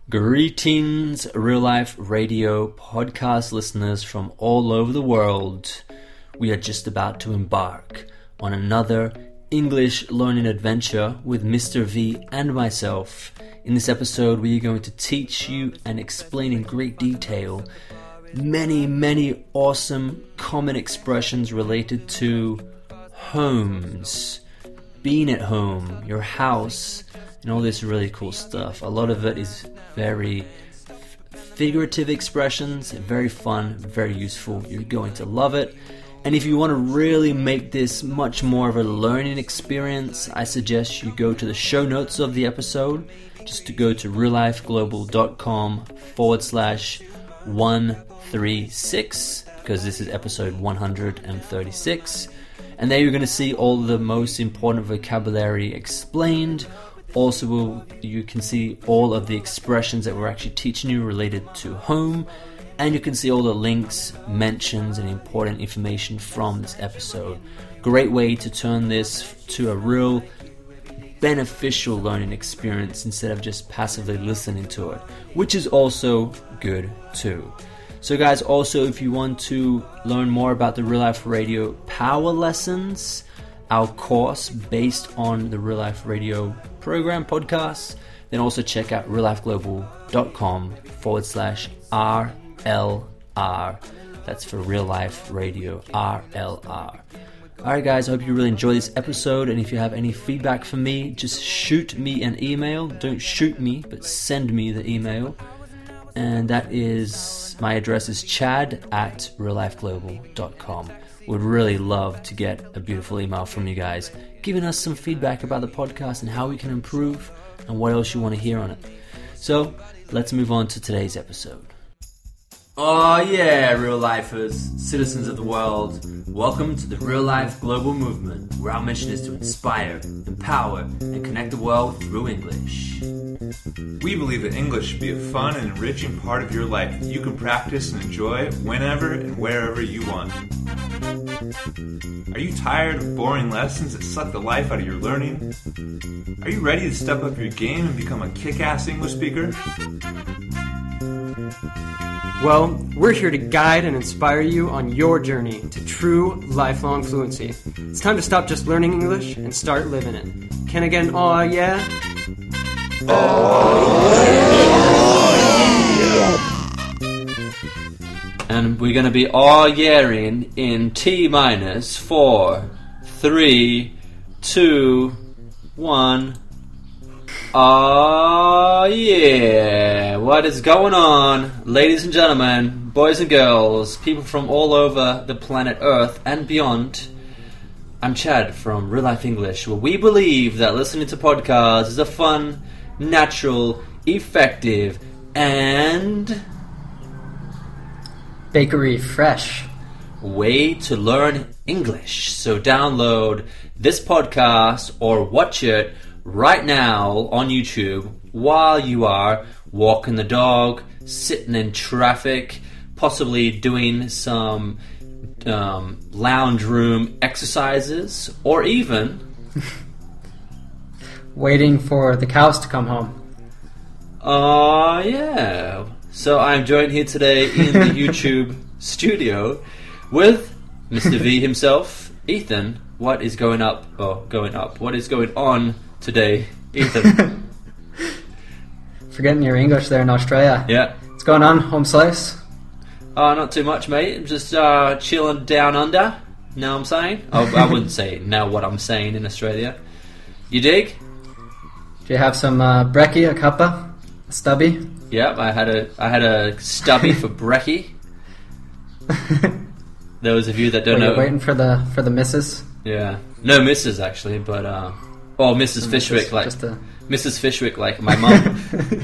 Greetings, Real Life Radio podcast listeners from all over the world. We are just about to embark on another English learning adventure with Mr. V and myself. In this episode, we are going to teach you and explain in great detail many awesome common expressions related to homes, being at home, your house, and all this really cool stuff. A lot of it is very figurative expressions, very fun, very useful. You're going to love it. And if you want to really make this much more of a learning experience, I suggest you go to the show notes of the episode. Just to go to reallifeglobal.com/136, because this is episode 136. And there you're going to see all the most important vocabulary explained. Also, you can see all of the expressions that we're actually teaching you related to home, and you can see all the links, mentions, and important information from this episode. Great way to turn this to a real beneficial learning experience instead of just passively listening to it, which is also good too. So guys, also if you want to learn more about the Real Life Radio Power Lessons, our course based on the Real Life Radio program podcast, then also check out reallifeglobal.com/RLR. That's for Real Life Radio, RLR. Alright guys, I hope you really enjoy this episode, and if you have any feedback for me, just shoot me an email. Don't shoot me, but send me the email. And that is, my address is chad@reallifeglobal.com. Would really love to get a beautiful email from you guys, giving us some feedback about the podcast and how we can improve and what else you want to hear on it. So, let's move on to today's episode. Oh yeah, real lifers, citizens of the world, welcome to the Real Life Global Movement, where our mission is to inspire, empower, and connect the world through English. We believe that English should be a fun and enriching part of your life that you can practice and enjoy whenever and wherever you want. Are you tired of boring lessons that suck the life out of your learning? Are you ready to step up your game and become a kick-ass English speaker? Well, we're here to guide and inspire you on your journey to true lifelong fluency. It's time to stop just learning English and start living it. Can I get an aw yeah? And we're going to be aw yeahing in T-minus 4, 3, 2, 1... Oh yeah, what is going on, ladies and gentlemen, boys and girls, people from all over the planet Earth and beyond? I'm Chad from Real Life English, where we believe that listening to podcasts is a fun, natural, effective, and bakery fresh way to learn English. So download this podcast or watch it right now on YouTube while you are walking the dog, sitting in traffic, possibly doing some lounge room exercises, or even waiting for the cows to come home. Yeah. So I'm joined here today in the YouTube studio with Mr. V himself, Ethan. What is going up? What is going on today, Ethan? Forgetting your English there in Australia. Yeah. What's going on, home slice? Not too much, mate. I'm just chilling down under. Know what I'm saying? I wouldn't say know what I'm saying in Australia. You dig? Do you have some brekkie, a cuppa, a stubby? Yep, I had a stubby for brekkie. Those of you that don't know, waiting for the missus. Yeah, no missus actually, but Mrs. Fishwick, like Mrs. Fishwick, like my mum.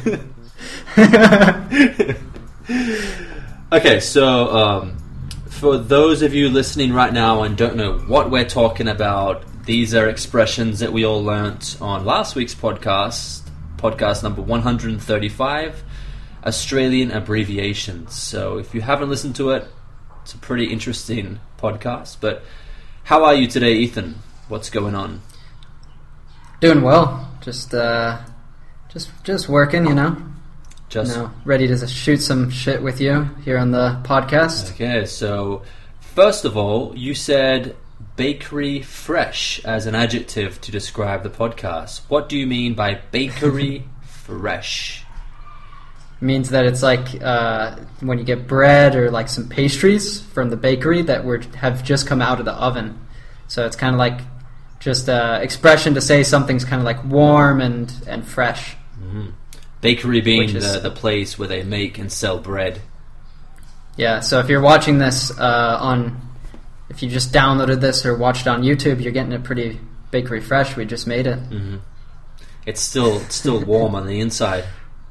Okay, so for those of you listening right now and don't know what we're talking about, these are expressions that we all learnt on last week's podcast number 135, Australian abbreviations. So if you haven't listened to it, it's a pretty interesting podcast. But how are you today, Ethan? What's going on? Doing well. Just working, you know. Just No, ready to shoot some shit with you here on the podcast. Okay, so first of all, you said bakery fresh as an adjective to describe the podcast. What do you mean by bakery fresh? Means that it's like when you get bread or like some pastries from the bakery that have just come out of the oven. So it's kind of like just expression to say something's kind of like warm and fresh. Mm-hmm. Bakery being is, the place where they make and sell bread. Yeah, so if you're watching this if you just downloaded this or watched it on YouTube, you're getting it pretty bakery fresh. We just made it. Mm-hmm. It's still warm on the inside.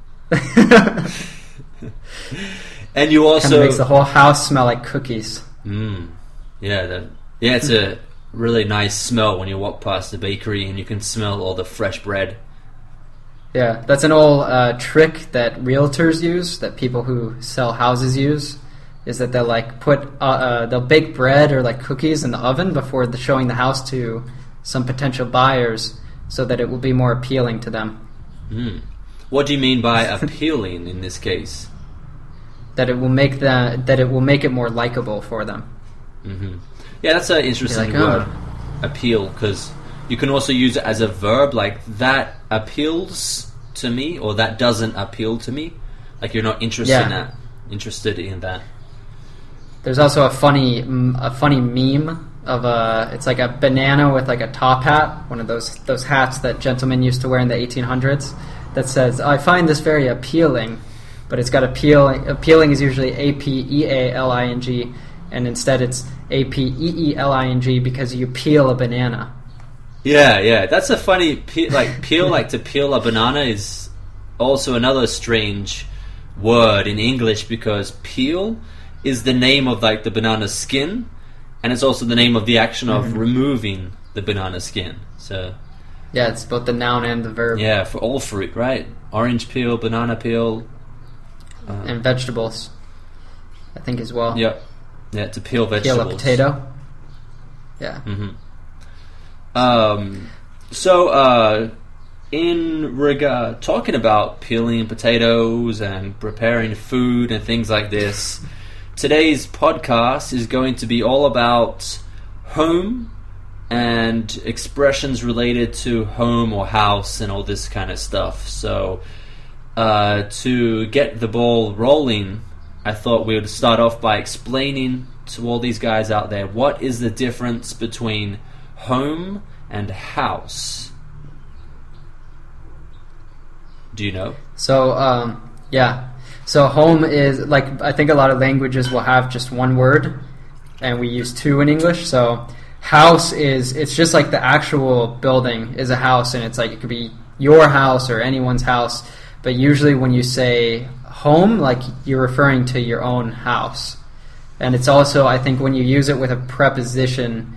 And you also... Kind of makes the whole house smell like cookies. Yeah, it's a really nice smell when you walk past the bakery and you can smell all the fresh bread. Yeah, that's an old trick that realtors use, that people who sell houses use, is that they'll like they'll bake bread or like cookies in the oven before showing the house to some potential buyers, so that it will be more appealing to them. What do you mean by appealing in this case? That it will make it more likable for them. Mm-hmm. Yeah, that's an interesting like, word, appeal, because you can also use it as a verb, like that appeals to me, or that doesn't appeal to me. Like you're not interested in that. There's also a funny meme of it's like a banana with like a top hat, one of those hats that gentlemen used to wear in the 1800s, that says, "I find this very appealing," but it's got appealing. Appealing is usually APEALING, and instead it's APEELING because you peel a banana. Yeah, that's a funny peel. Like to peel a banana is also another strange word in English, because peel is the name of like the banana skin, and it's also the name of the action of removing the banana skin. So yeah, it's both the noun and the verb. Yeah, for all fruit, right? Orange peel, banana peel, and vegetables, I think as well. Yeah, to peel vegetables. Peel a potato. Yeah. Mm-hmm. In talking about peeling potatoes and preparing food and things like this, today's podcast is going to be all about home and expressions related to home or house and all this kind of stuff. So, to get the ball rolling, I thought we would start off by explaining to all these guys out there, what is the difference between home and house? Do you know? So, So home is, like, I think a lot of languages will have just one word, and we use two in English. So house it's just like the actual building is a house, and it's like it could be your house or anyone's house. But usually when you say home, like, you're referring to your own house. And it's also, I think, when you use it with a preposition,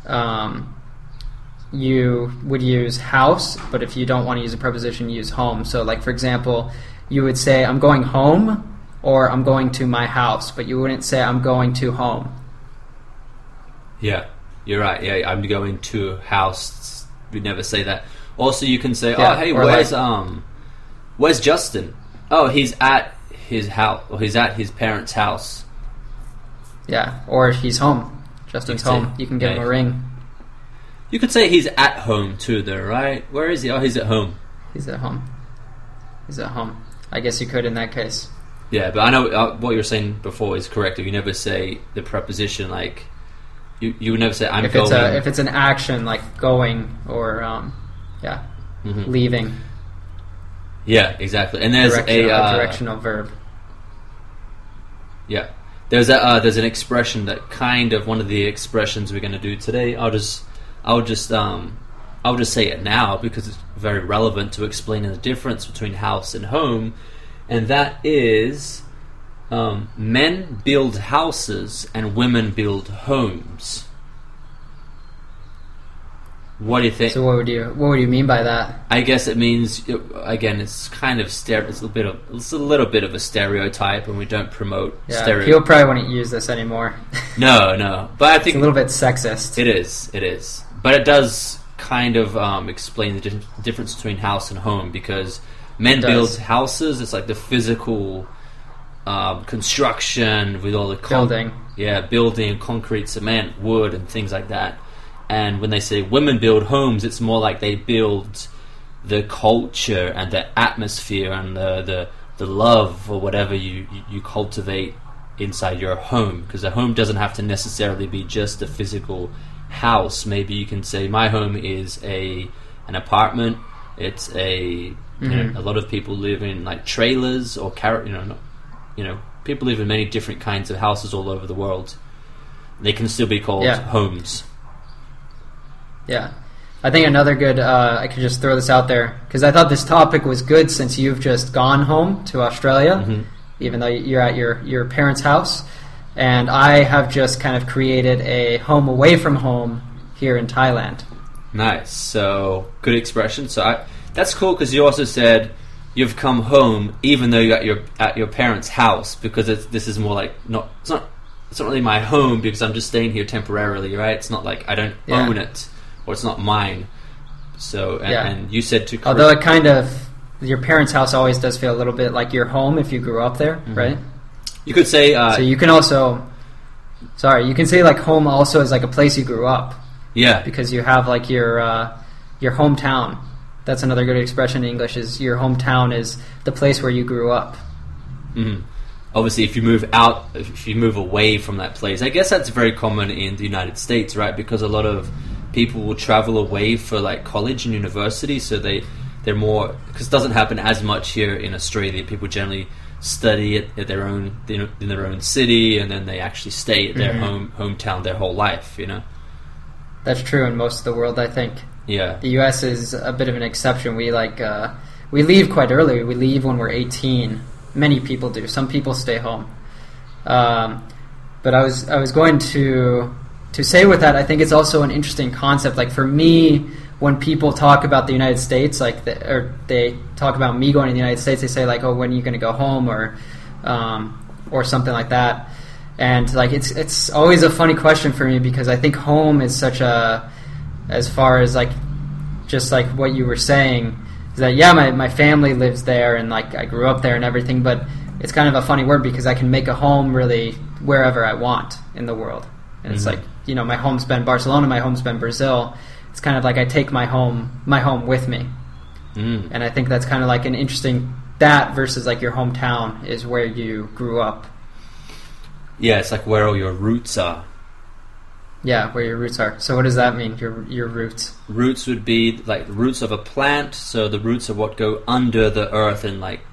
you would use house, but if you don't want to use a preposition, use home. So, like, for example, you would say, I'm going home, or I'm going to my house, but you wouldn't say, I'm going to home. Yeah, you're right. Yeah, I'm going to house. We'd never say that. Also, you can say, oh, hey, where's Justin? Oh, he's at his house, or he's at his parents' house. Yeah, or he's home. Justin's home. You can give him a ring. You could say he's at home too, though, right? Where is he? Oh, he's at home. He's at home. He's at home. I guess you could in that case. Yeah, but I know what you were saying before is correct. You never say the preposition, like, you would never say, I'm going. If it's an action, like going or, leaving. Yeah, exactly. And there's a directional verb. Yeah. There's an expression that kind of one of the expressions we're going to do today. I'll just say it now because it's very relevant to explaining the difference between house and home, and that is men build houses and women build homes. What do you think? So what would you mean by that? I guess it means, again, it's kind of it's a little bit of a stereotype, and we don't promote stereotypes. People probably wouldn't use this anymore. No, but I think it's a little bit sexist. It is, but it does kind of explain the difference between house and home, because Men It build does. houses. It's like the physical construction with all the Building. building, concrete, cement, wood, and things like that. And when they say women build homes, it's more like they build the culture and the atmosphere and the love or whatever you cultivate inside your home. Because a home doesn't have to necessarily be just a physical house. Maybe you can say my home is an apartment. It's a lot of people live in like trailers or people live in many different kinds of houses all over the world. They can still be called homes. Yeah. I think another good, I could just throw this out there, because I thought this topic was good since you've just gone home to Australia, even though you're at your parents' house. And I have just kind of created a home away from home here in Thailand. Nice. So, good expression. So that's cool, because you also said you've come home even though you're at your parents' house, because this is more like it's not really my home because I'm just staying here temporarily, right? It's not like I don't own it, or it's not mine. So and you said to although it kind of, your parents' house always does feel a little bit like your home if you grew up there, right? You could say so you can also you can say like home also is like a place you grew up. Yeah, because you have like your hometown. That's another good expression in English, is your hometown is the place where you grew up. Obviously, if you move away from that place, I guess that's very common in the United States, right? Because a lot of people will travel away for like college and university, so they're more, because it doesn't happen as much here in Australia. People generally study at their own in their own city, and then they actually stay at their hometown their whole life. That's true in most of the world, I think. Yeah. The U.S. is a bit of an exception. We we leave quite early. We leave when we're 18. Many people do. Some people stay home. But I was going to say with that, I think it's also an interesting concept. Like for me, when people talk about the United States, or they talk about me going to the United States, they say like, "Oh, when are you going to go home?" or something like that. And like it's always a funny question for me, because I think home is such a, as far as like just like what you were saying, is that my family lives there and like I grew up there and everything, but it's kind of a funny word because I can make a home really wherever I want in the world. And it's like, my home's been Barcelona, my home's been Brazil. It's kind of like I take my home with me. And I think that's kind of like an interesting, that versus like your hometown is where you grew up. Yeah, it's like where all your roots are. Yeah, where your roots are. So what does that mean, your roots? Roots would be like the roots of a plant. So the roots are what go under the earth, and like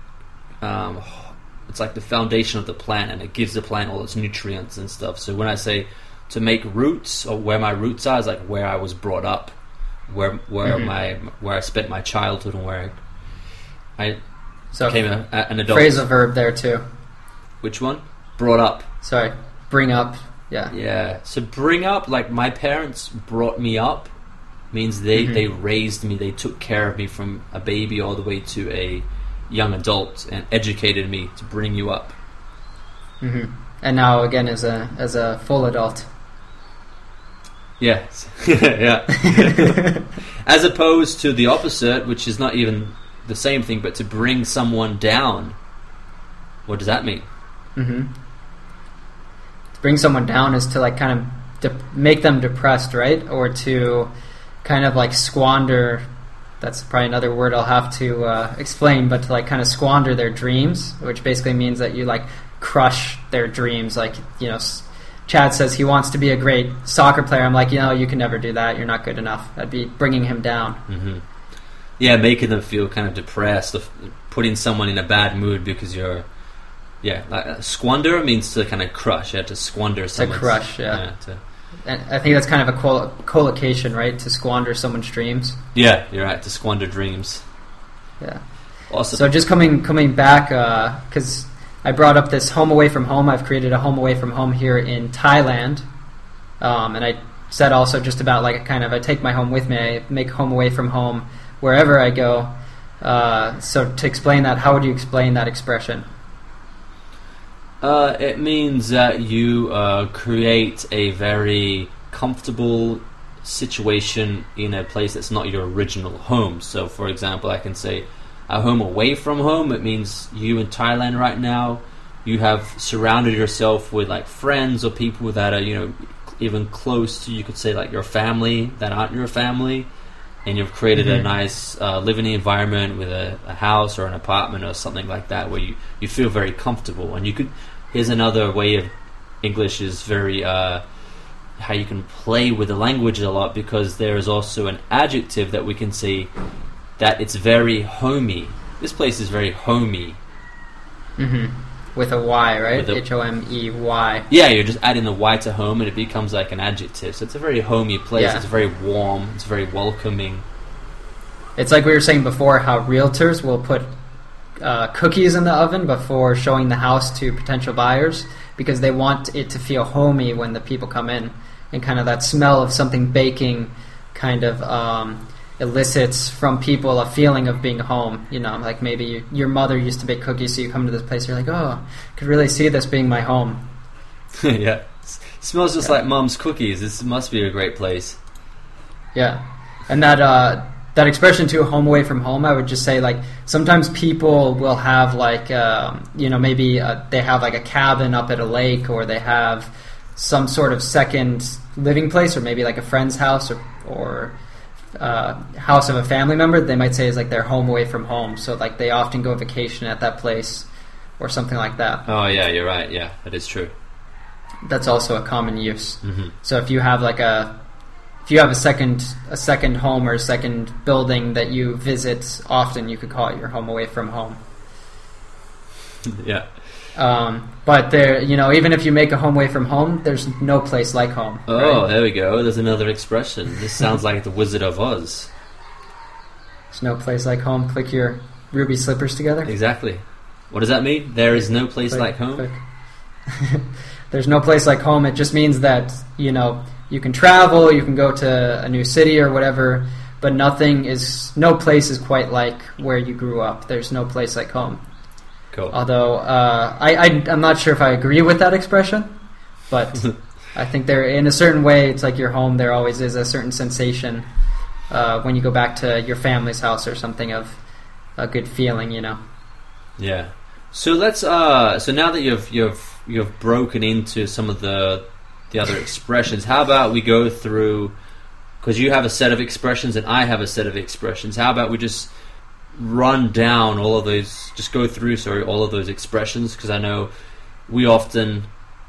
it's like the foundation of the plant, and it gives the plant all its nutrients and stuff. So when I say to make roots, or where my roots are, is like where I was brought up, where I spent my childhood, and where I became an adult. Phrasal verb there too. Which one? Brought up. Sorry, bring up. Yeah. Yeah. So bring up, like my parents brought me up, means they raised me, they took care of me from a baby all the way to a young adult and educated me to bring you up. And now again as a full adult. Yes. Yeah. As opposed to the opposite, which is not even the same thing, but to bring someone down. What does that mean? To bring someone down is to like kind of make them depressed, right? Or to kind of like squander, that's probably another word I'll have to explain, but to like kind of squander their dreams, which basically means that you like crush their dreams. Like, Chad says he wants to be a great soccer player. I'm like, you can never do that. You're not good enough. I'd be bringing him down. Yeah, making them feel kind of depressed, putting someone in a bad mood because you're... Yeah, squander means to kind of crush. To squander someone. To crush, And I think that's kind of a collocation, right? To squander someone's dreams. Yeah, you're right. To squander dreams. Yeah. Awesome. So just coming back, because I brought up this home away from home. I've created a home away from home here in Thailand, and I said also just about like I take my home with me. I make home away from home wherever I go. So to explain that, how would you explain that expression? It means that you create a very comfortable situation in a place that's not your original home. So, for example, I can say, a home away from home, it means you in Thailand right now, you have surrounded yourself with like friends or people that are, you know, even close to, you could say, like your family that aren't your family, and you've created a nice living environment with a house or an apartment or something like that where you feel very comfortable. And you could, here's another way of English is very how you can play with the language a lot, because there is also an adjective that we can say that it's very homey. This place is very homey. With a Y, right? With a- Homey. Yeah, you're just adding the Y to home and it becomes like an adjective. So it's a very homey place. Yeah. It's very warm. It's very welcoming. It's like we were saying before, how realtors will put cookies in the oven before showing the house to potential buyers, because they want it to feel homey when the people come in, and kind of that smell of something baking kind of elicits from people a feeling of being home. You know, like maybe your mother used to bake cookies, so you come to this place, you're like, oh, I could really see this being my home. Yeah. Smells just like Mum's cookies. This must be a great place. Yeah. And that expression too, home away from home, I would just say, like, sometimes people will have like you know, maybe they have like a cabin up at a lake, or they have some sort of second living place, or maybe like a friend's house, or house of a family member. They might say is like their home away from home, so like they often go vacation at that place or something like that. Oh yeah, you're right. Yeah, that is true. That's also a common use. So if you have like a second home or a second building that you visit often, you could call it your home away from home. Yeah. But there, you know, even if you make a home away from home, there's no place like home. Oh, right? there we go. There's another expression. This sounds like the Wizard of Oz. There's no place like home. Click your ruby slippers together. Exactly. What does that mean? There is no place like home? Click. There's no place like home. It just means that, you know, you can travel, you can go to a new city or whatever, but no place is quite like where you grew up. There's no place like home. Cool. Although I'm not sure if I agree with that expression, but I think there, in a certain way, it's like your home. There always is a certain sensation when you go back to your family's house or something, of a good feeling, you know. Yeah. So let's. So now that you've broken into some of the other expressions, how about we go through, because you have a set of expressions and I have a set of expressions. How about we just run down all of those, just go through, all of those expressions, because I know we often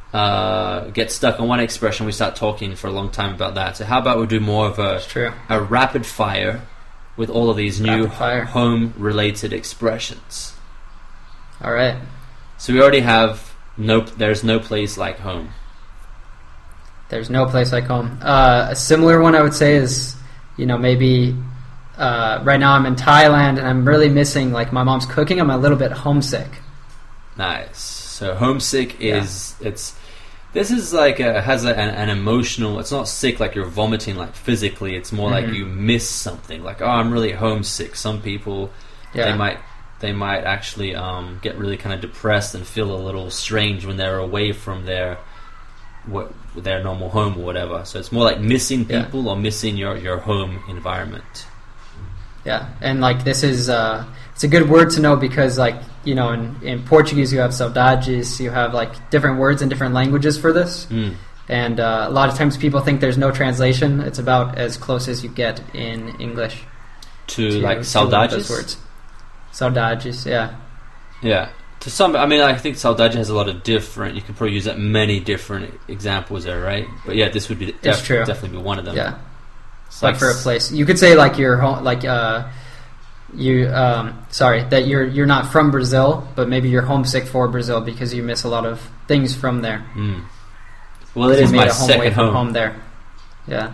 get stuck on one expression, we start talking for a long time about that. So how about we do more of a rapid fire with all of these new home-related expressions. All right. So we already have there's no place like home. There's no place like home. A similar one I would say is, you know, maybe right now I'm in Thailand and I'm really missing like my mom's cooking. I'm a little bit homesick. Nice. So homesick is this is like has an emotional. It's not sick like you're vomiting like physically. It's more like you miss something. Like, oh, I'm really homesick. Some people they might actually get really kind of depressed and feel a little strange when they're away from their normal home or whatever. So it's more like missing people or missing your home environment. Yeah, and like this is it's a good word to know, because like, you know, in Portuguese you have saudades, you have like different words in different languages for this. And a lot of times people think there's no translation. It's about as close as you get in English to like saudades. Those words. Saudades, yeah. Yeah. To some, I mean, I think saudade has a lot of different. You could probably use that many different examples there, right? But yeah, this would be definitely be one of them. Yeah. Like for a place, you could say like you're home, like that you're not from Brazil, but maybe you're homesick for Brazil because you miss a lot of things from there. Well, it is my second home there. Yeah.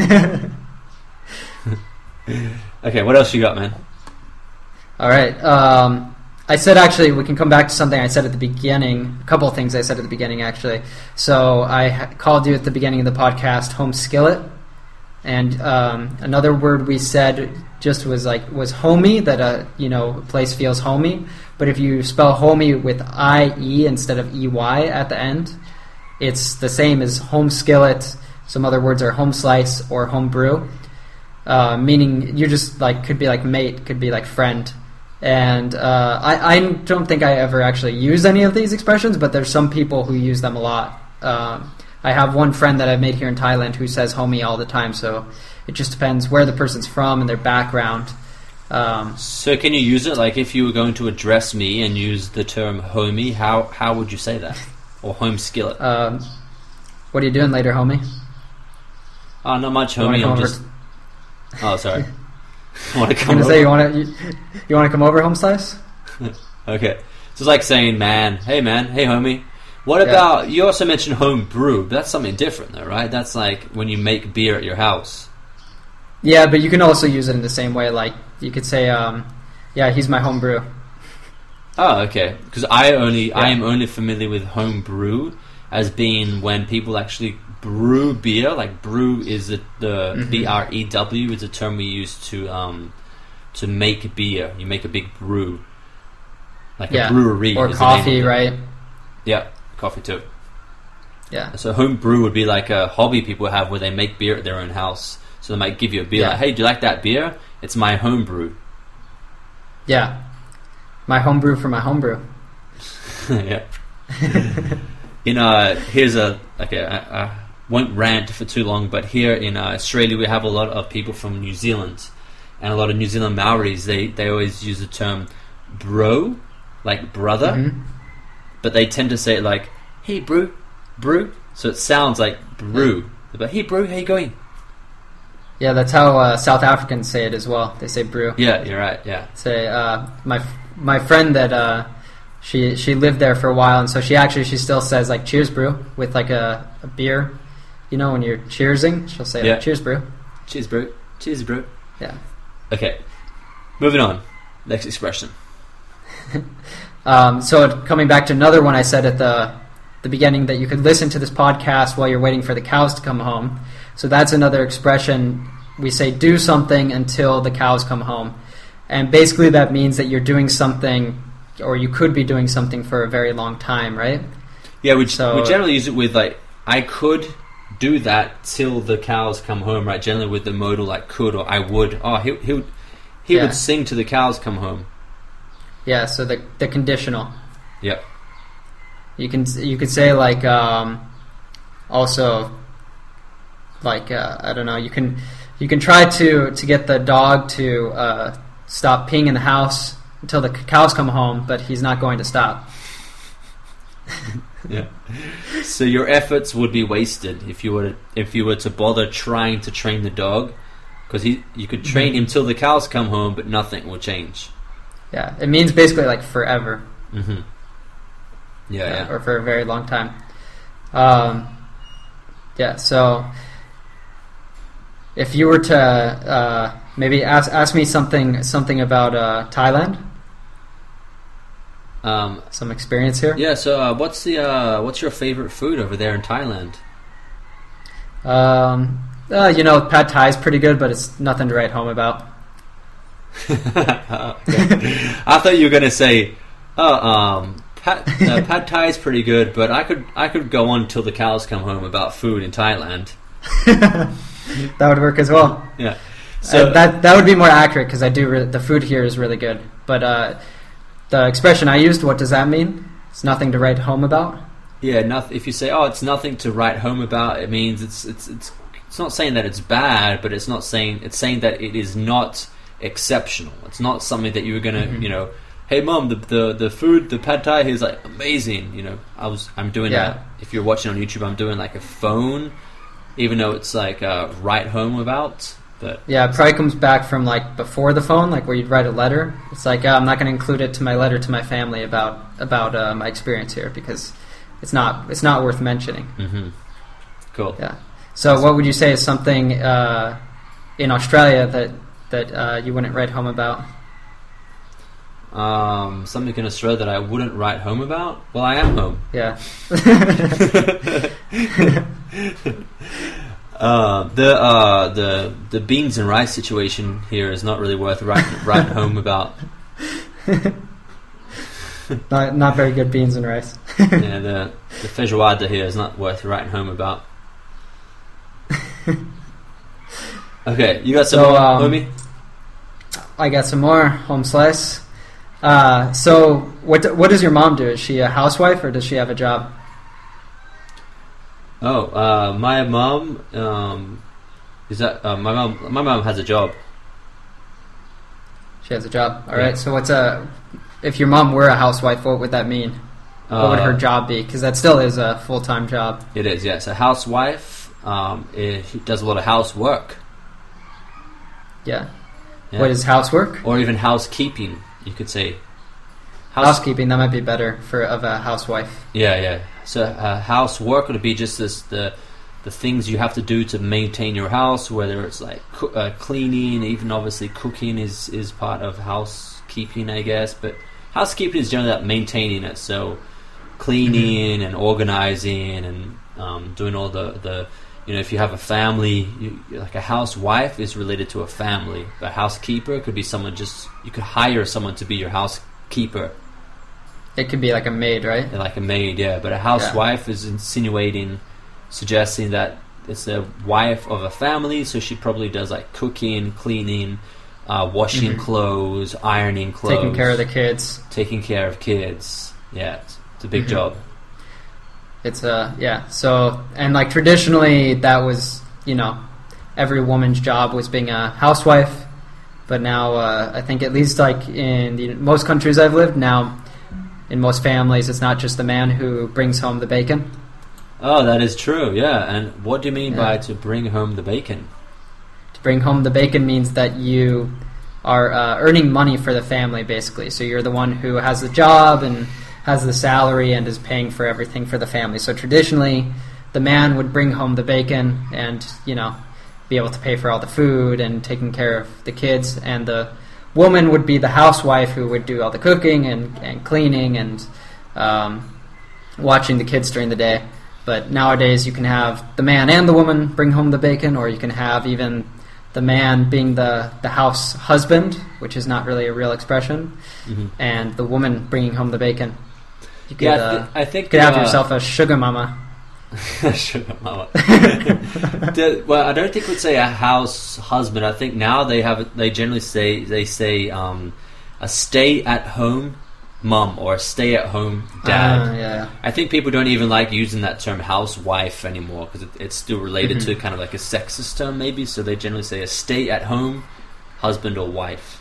Okay, what else you got, man? All right. I said, actually, we can come back to something I said at the beginning. A couple of things I said at the beginning, actually. So I called you at the beginning of the podcast home skillet. And another word we said just was homey, that a place feels homey. But if you spell homey with I-E instead of E-Y at the end, it's the same as home skillet. Some other words are home slice or home brew, meaning you just like, could be like mate, could be like friend. And I don't think I ever actually use any of these expressions, but there's some people who use them a lot. I have one friend that I've made here in Thailand who says homie all the time, so it just depends where the person's from and their background. So can you use it, like if you were going to address me and use the term homie, how would you say that? Or home skillet? What are you doing later, homie? Oh, not much, homie. I'm just... Oh, sorry. I want to come over. Say you want to come over, home slice? Okay. So it's like saying man, hey, homie. What about, you also mentioned home brew. That's something different though, right? That's like when you make beer at your house. Yeah, but you can also use it in the same way. Like you could say, he's my home brew. Oh, okay. Because I am only familiar with home brew as being when people actually brew beer. Like brew is the BREW is a term we use to make beer. You make a big brew, like a brewery or coffee, right? Yeah, coffee too. Yeah. So home brew would be like a hobby people have where they make beer at their own house. So they might give you a beer like, hey, do you like that beer? It's my home brew. Yeah. My home brew for my home brew. Yeah. Here's I won't rant for too long, but here in Australia we have a lot of people from New Zealand, and a lot of New Zealand Maoris, they always use the term bro, like brother, but they tend to say it like, hey brew, so it sounds like brew, but hey brew, how you going? Yeah, that's how South Africans say it as well. They say brew. Yeah, you're right. Yeah. Say my friend that she lived there for a while, and so she still says like cheers brew with like a beer. You know, when you're cheersing, she'll say like, cheers brew. Cheers brew. Cheers brew. Yeah. Okay. Moving on. Next expression. So coming back to another one I said at the beginning, that you could listen to this podcast while you're waiting for the cows to come home. So that's another expression. We say do something until the cows come home. And basically that means that you're doing something, or you could be doing something for a very long time, right? Yeah, we generally use it with like, I could do that till the cows come home, right? Generally with the modal like could or I would. Oh, he would sing to the cows come home. Yeah, so the conditional. Yep. You could say like also like I don't know, you can try to get the dog to stop peeing in the house until the cows come home, but he's not going to stop. Yeah. So your efforts would be wasted if you were to bother trying to train the dog, because you could train him till the cows come home, but nothing will change. Yeah, it means basically like forever. Mm-hmm. Yeah. Or for a very long time. So if you were to maybe ask me something about Thailand, some experience here. Yeah. So what's your favorite food over there in Thailand? Pad Thai is pretty good, but it's nothing to write home about. I thought you were gonna say, Pad Thai is pretty good, but I could go on till the cows come home about food in Thailand. That would work as well. Yeah, so that would be more accurate, because the food here is really good. But the expression I used, what does that mean? It's nothing to write home about. Yeah, if you say, it's nothing to write home about, it means it's not saying that it's bad, but it's saying that it is not exceptional. It's not something that you were gonna, hey mom, the food, the pad thai here is like amazing. I'm doing that. If you're watching on YouTube, I'm doing like a phone, even though it's like write home about. But yeah, it probably comes back from like before the phone, like where you'd write a letter. It's like I'm not going to include it to my letter to my family about my experience here, because it's not worth mentioning. Mm-hmm. Cool. Yeah. So what would you say is something in Australia that you wouldn't write home about? Something in Australia that I wouldn't write home about? Well, I am home. Yeah. The beans and rice situation here is not really worth writing home about. Not very good beans and rice. Yeah, the feijoada here is not worth writing home about. Okay, you got some more, homie? I got some more, home slice. So what does your mom do? Is she a housewife or does she have a job? Oh, my mom my mom has a job. She has a job. All right. So if your mom were a housewife, what would that mean? What would her job be? Because that still is a full-time job. It is, yes. A housewife she does a lot of housework. Yeah. What is housework? Or even housekeeping, you could say. Housekeeping, that might be better of a housewife. Yeah. So housework would be just the things you have to do to maintain your house, whether it's like cleaning, even obviously cooking is part of housekeeping, I guess. But housekeeping is generally like maintaining it, so cleaning and organizing and doing all the if you have a family, like a housewife is related to a family. A housekeeper could be someone you could hire someone to be your housekeeper. It could be like a maid, right? Like a maid, yeah. But a housewife is suggesting that it's the wife of a family, so she probably does like cooking, cleaning, washing clothes, ironing clothes, taking care of the kids, taking care of kids. Yeah, it's a big job. It's So and like traditionally, that was every woman's job was being a housewife, but now I think at least like in most countries I've lived now, in most families, it's not just the man who brings home the bacon. Oh, that is true. Yeah, and what do you mean by to bring home the bacon? To bring home the bacon means that you are earning money for the family, basically. So you're the one who has the job and has the salary and is paying for everything for the family. So traditionally, the man would bring home the bacon and, be able to pay for all the food and taking care of the kids. And the woman would be the housewife who would do all the cooking and cleaning and watching the kids during the day. But nowadays, you can have the man and the woman bring home the bacon, or you can have even the man being the house husband, which is not really a real expression, and the woman bringing home the bacon. You could, I think you could have yourself a sugar mama. Sugar mama. Well, I don't think we'd say a house husband. I think now they generally say a stay-at-home mum or a stay-at-home dad. Yeah. I think people don't even like using that term housewife anymore because it's still related to kind of like a sexist term maybe. So they generally say a stay-at-home husband or wife.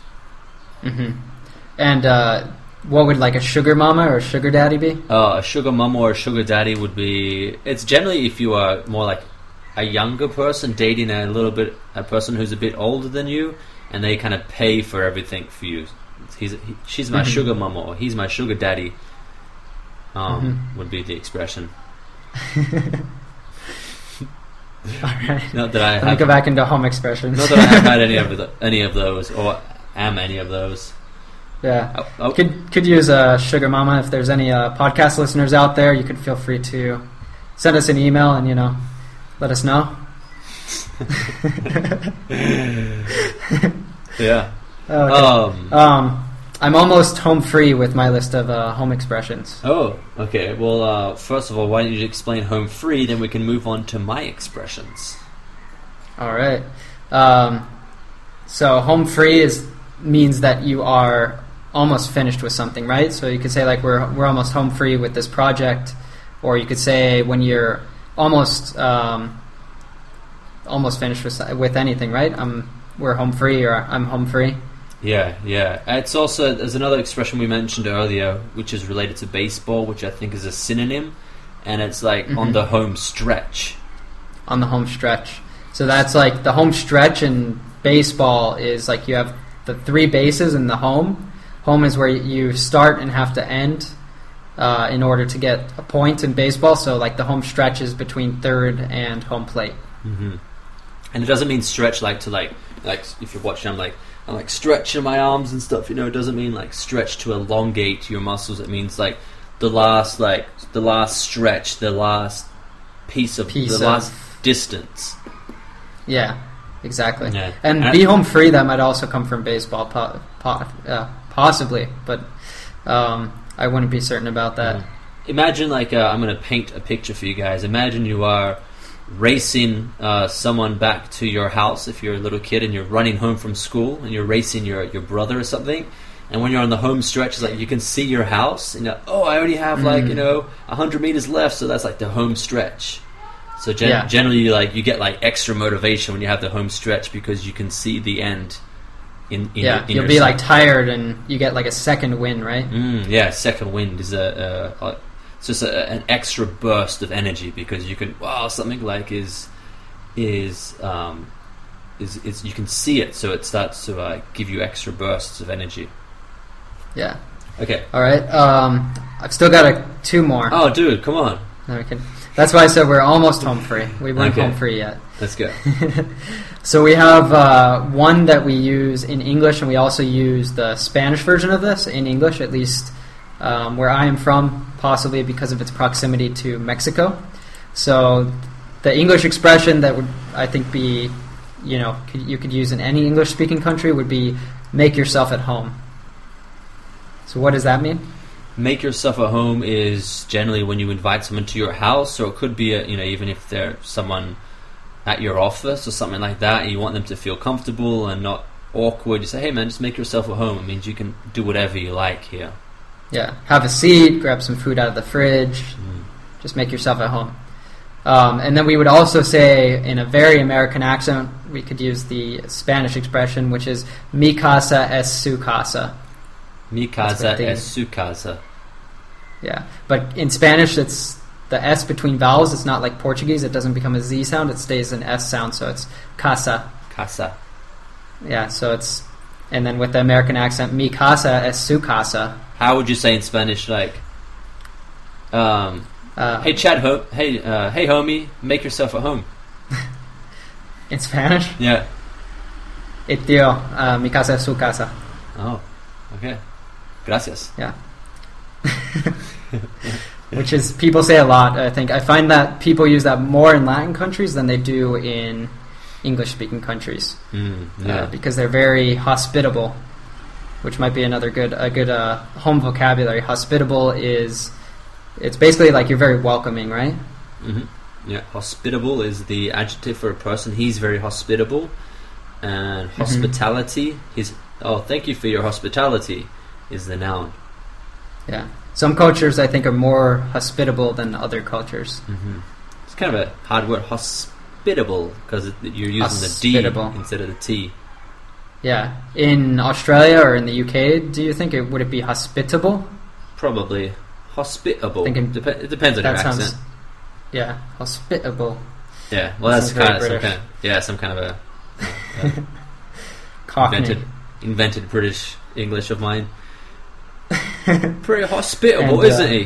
And what would like a sugar mama or a sugar daddy be? A sugar mama or a sugar daddy would be... It's generally if you are more like a younger person dating a person who's a bit older than you, and they kind of pay for everything for you. She's my sugar mama or he's my sugar daddy. Would be the expression. Alright. Not that I Let me go back into home expressions. Not that I have had any of those or am any of those. Yeah. Could use a sugar mama. If there's any podcast listeners out there, you could feel free to send us an email and let us know. Yeah. Okay. I'm almost home free with my list of home expressions. Oh, okay. Well, first of all, why don't you explain home free, then we can move on to my expressions. All right. So home free means that you are almost finished with something, right? So you could say like we're almost home free with this project, or you could say when you're almost finished with anything, right? We're home free, or I'm home free. Yeah. It's also, there's another expression we mentioned earlier, which is related to baseball, which I think is a synonym, and it's like on the home stretch. On the home stretch. So that's like the home stretch in baseball is like you have the three bases in the home. Home is where you start and have to end in order to get a point in baseball. So like the home stretch is between third and home plate. And it doesn't mean stretch like if you're watching, I'm like stretching my arms and stuff. It doesn't mean like stretch to elongate your muscles. It means like the last stretch, the last piece of last distance. Yeah, exactly. Yeah. And be home free, that might also come from baseball, possibly, but I wouldn't be certain about that. Imagine I'm going to paint a picture for you guys. Imagine you are racing someone back to your house if you're a little kid and you're running home from school and you're racing your brother or something, And when you're on the home stretch, it's like you can see your house, and I only have 100 meters left, so that's like the home stretch. So generally, like, you get like extra motivation when you have the home stretch because you can see the end. You'll be like tired, and you get like a second wind, right? Second wind is it's just an extra burst of energy because you can something like is you can see it, so it starts to give you extra bursts of energy. Yeah. Okay. All right. I've still got 2 more. Oh, dude, come on. That's why I said we're almost home free. We weren't home free yet. Let's go. So we have one that we use in English, and we also use the Spanish version of this in English, at least where I am from, possibly because of its proximity to Mexico. So the English expression that would, I think, be, you could use in any English-speaking country would be "make yourself at home." So what does that mean? Make yourself at home is generally when you invite someone to your house, or it could be even if they're someone at your office or something like that, and you want them to feel comfortable and not awkward. You say, "Hey man, just make yourself at home." It means you can do whatever you like here. Yeah, have a seat, grab some food out of the fridge, just make yourself at home. And then we would also say, in a very American accent, we could use the Spanish expression, which is "mi casa es su casa." Mi casa es su casa. Yeah, but in Spanish, it's the S between vowels. It's not like Portuguese. It doesn't become a Z sound. It stays an S sound, so it's casa. Casa. Yeah, so it's... And then with the American accent, mi casa es su casa. How would you say in Spanish, like... hey, Chad, hey, homie, make yourself at home. In Spanish? Yeah. Tío, mi casa es su casa. Oh, okay. Gracias. Yeah. Which is, people say a lot, I think. I find that people use that more in Latin countries than they do in English-speaking countries. Because they're very hospitable, which might be another good home vocabulary. Hospitable is, it's basically like you're very welcoming, right? Mm-hmm. Yeah, hospitable is the adjective for a person. He's very hospitable. And hospitality is, thank you for your hospitality, is the noun. Yeah. Some cultures, I think, are more hospitable than other cultures. Mm-hmm. It's kind of a hard word, hospitable, because you're using the D instead of the T. Yeah. In Australia or in the UK, do you think would it be hospitable? Probably. Hospitable. It depends on your accent. Yeah, hospitable. Yeah, well, that's some kind of a invented British English of mine. Pretty hospitable, isn't he?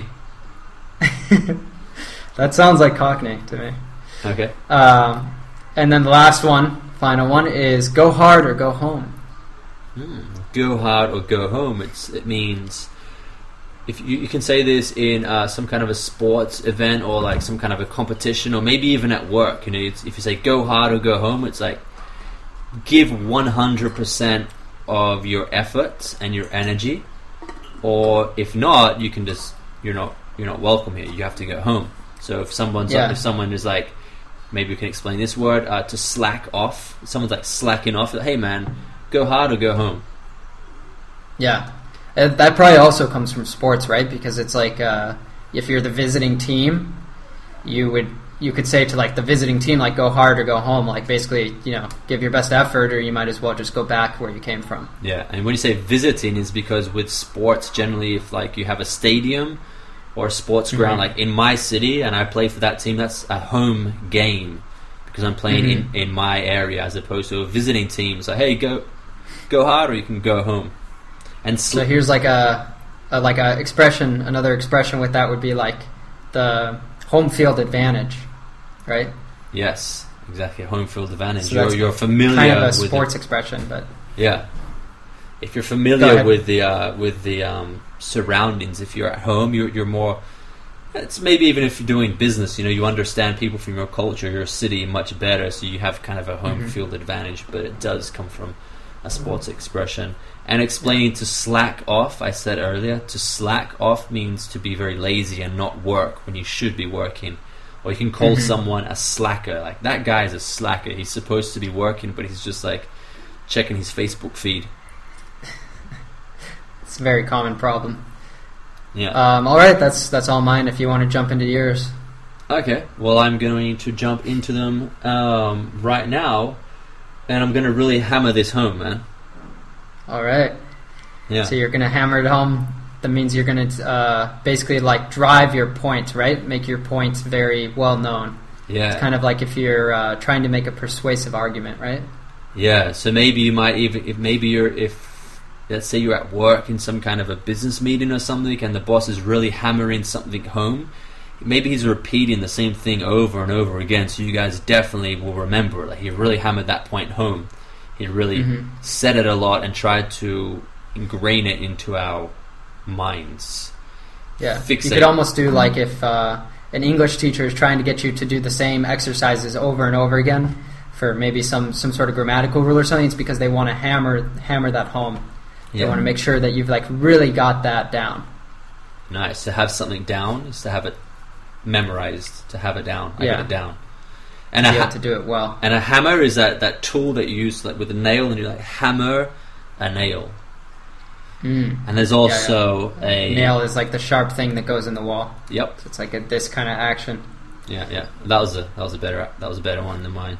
That sounds like Cockney to me. Okay. And then the last one, final one, is go hard or go home. Go hard or go home. It means, if you can say this in some kind of a sports event or like some kind of a competition, or maybe even at work. If you say go hard or go home, it's like give 100% of your efforts and your energy. Or if not, you can just you're not welcome here. You have to go home. So if someone is like, maybe we can explain this word, to slack off. Someone's like slacking off. Hey man, go hard or go home. Yeah, that probably also comes from sports, right? Because it's like if you're the visiting team, you could say to like the visiting team, like go hard or go home, like basically, give your best effort, or you might as well just go back where you came from. Yeah, and when you say visiting, is because with sports, generally, if like you have a stadium or a sports ground, like in my city, and I play for that team, that's a home game because I'm playing in my area, as opposed to a visiting team. So hey, go hard or you can go home. And so here's like a expression. Another expression with that would be like the home field advantage, right? Yes, exactly. Home field advantage. So you're familiar kind of a with sports expression, but yeah, if you're familiar with the surroundings, if you're at home, you're more. It's maybe even if you're doing business, you understand people from your culture, your city much better, so you have kind of a home field advantage. But it does come from a sports expression. And explaining to slack off, I said earlier, to slack off means to be very lazy and not work when you should be working. Or you can call someone a slacker. Like, that guy is a slacker. He's supposed to be working, but he's just like checking his Facebook feed. It's a very common problem. Yeah. All right, that's all mine. If you want to jump into yours. Okay. Well, I'm going to jump into them right now, and I'm going to really hammer this home, man. All right. Yeah. So you're going to hammer it home. That means you're going to basically like drive your point, right? Make your points very well known. Yeah. It's kind of like if you're trying to make a persuasive argument, right? Yeah. So maybe you might even if let's say you're at work in some kind of a business meeting or something, and the boss is really hammering something home. Maybe he's repeating the same thing over and over again, so you guys definitely will remember. Like he really hammered that point home. He really said it a lot and tried to ingrain it into our minds. Yeah, Fixate. You could almost do like if an English teacher is trying to get you to do the same exercises over and over again for maybe some sort of grammatical rule or something. It's because they want to hammer that home. They want to make sure that you've like really got that down. Nice. To have something down is to have it memorized. To have it down. I got it down. And you have to do it well. And a hammer is that tool that you use like with a nail, and you like hammer a nail. And there's also a nail is like the sharp thing that goes in the wall. Yep. So it's like this kind of action. Yeah. That was a better one than mine.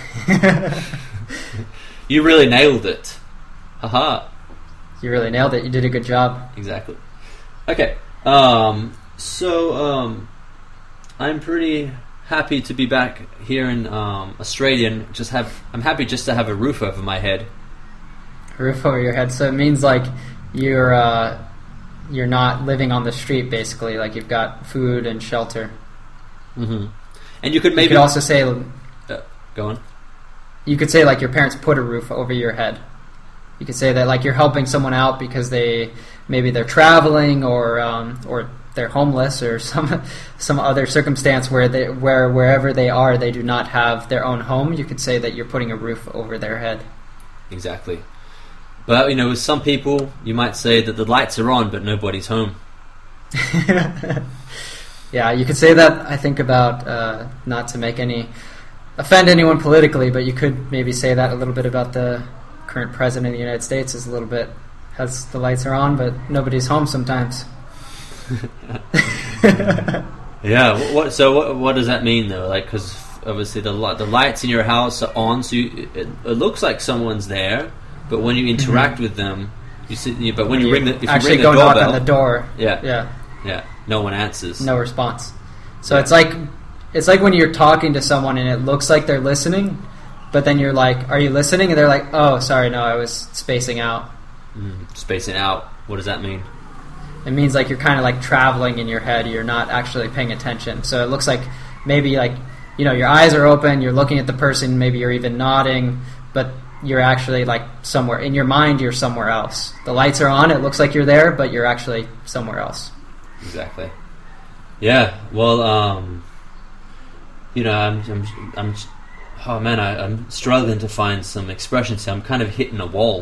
You really nailed it. Haha. You really nailed it. You did a good job. Exactly. Okay. So I'm pretty happy to be back here in Australia. And I'm happy just to have a roof over my head. A roof over your head. So it means like you're not living on the street, basically. Like you've got food and shelter. Mm-hmm. And you could also say, go on. You could say like your parents put a roof over your head. You could say that like you're helping someone out because maybe they're traveling or they're homeless or some other circumstance where wherever they are they do not have their own home. You could say that you're putting a roof over their head. Exactly. But with some people you might say that the lights are on but nobody's home. Yeah, you could say that. I think about not to offend anyone politically, but you could maybe say that a little bit about the current president of the United States has the lights are on, but nobody's home sometimes. Yeah. What does that mean though? Like, because obviously the lights in your house are on, so it looks like someone's there, but when you interact with them, you see. But when you ring the doorbell, knock on the door, yeah, no one answers. No response. So it's like when you're talking to someone and it looks like they're listening. But then you're like, are you listening? And they're like, oh, sorry, no, I was spacing out. Spacing out. What does that mean? It means like you're kind of like traveling in your head. You're not actually paying attention. So it looks like maybe like, your eyes are open. You're looking at the person. Maybe you're even nodding. But you're actually like somewhere. In your mind, you're somewhere else. The lights are on. It looks like you're there, but you're actually somewhere else. Exactly. Yeah. Well, I'm struggling to find some expressions here. I'm kind of hitting a wall.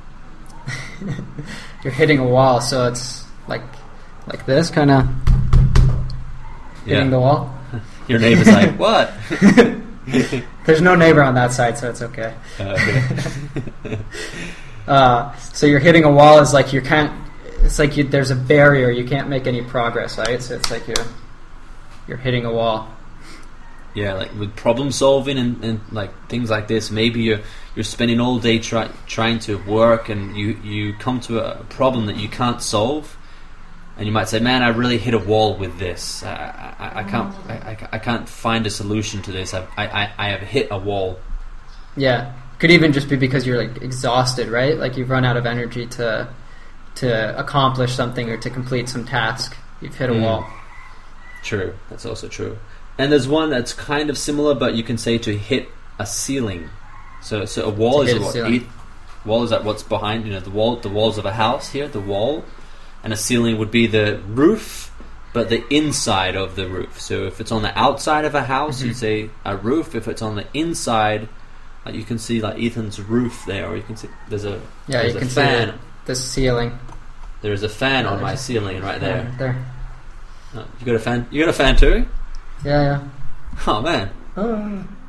You're hitting a wall, so it's like this, kind of hitting the wall. Your neighbor's like, what? There's no neighbor on that side, so it's okay. Okay. So you're hitting a wall is like there's a barrier. You can't make any progress, right? So it's like you're hitting a wall. Yeah, like with problem solving and like things like this, maybe you're spending all day trying to work, and you come to a problem that you can't solve, and you might say, "Man, I really hit a wall with this. I can't find a solution to this. I have hit a wall." Yeah, could even just be because you're like exhausted, right? Like you've run out of energy to accomplish something or to complete some task. You've hit a wall. True, that's also true. And there's one that's kind of similar, but you can say to hit a ceiling. So a wall is wall is what's behind, the walls of a house here, the wall, and a ceiling would be the roof, but the inside of the roof. So if it's on the outside of a house, you'd say a roof. If it's on the inside, like you can see like Ethan's roof there, or you can see there's a fan. See the ceiling. There's a fan on my ceiling right there. Right there. Oh, you got a fan? You got a fan too? Yeah. Oh man.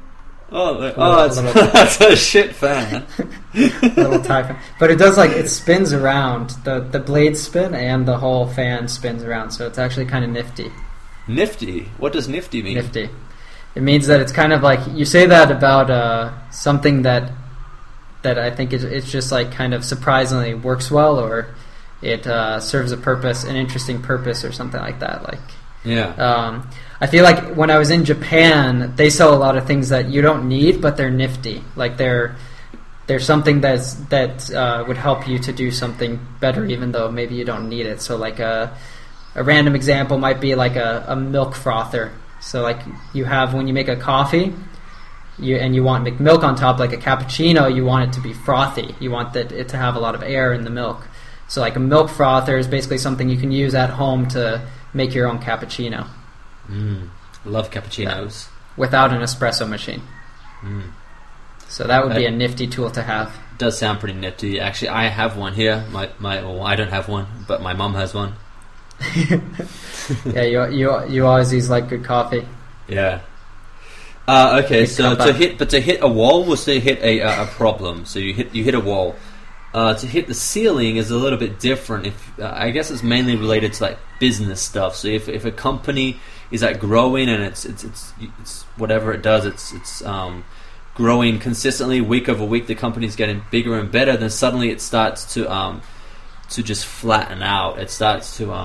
That's a shit fan. Little tie fan. But it does it spins around. The blades spin and the whole fan spins around, so it's actually kind of nifty. Nifty? What does nifty mean? Nifty. It means that it's kind of you say that about something that I think it's just kind of surprisingly works well, or it serves a purpose, an interesting purpose, or something like that. Yeah. I feel like when I was in Japan, they sell a lot of things that you don't need, but they're nifty. They're something that would help you to do something better, even though maybe you don't need it. So a random example might be a milk frother. So you have when you make a coffee, you want milk on top, like a cappuccino, you want it to be frothy. You want it to have a lot of air in the milk. So a milk frother is basically something you can use at home to make your own cappuccino. Love cappuccinos. Without an espresso machine. So that would be a nifty tool to have. Does sound pretty nifty. Actually, I have one here. I don't have one, but my mom has one. Yeah, you always use good coffee. Yeah. Okay, so to hit a wall was to hit a problem. So you hit a wall. To hit the ceiling is a little bit different. I guess it's mainly related to business stuff. So if a company is growing and it's whatever it does, it's growing consistently week over week, the company's getting bigger and better, then suddenly it starts to just flatten out. It starts to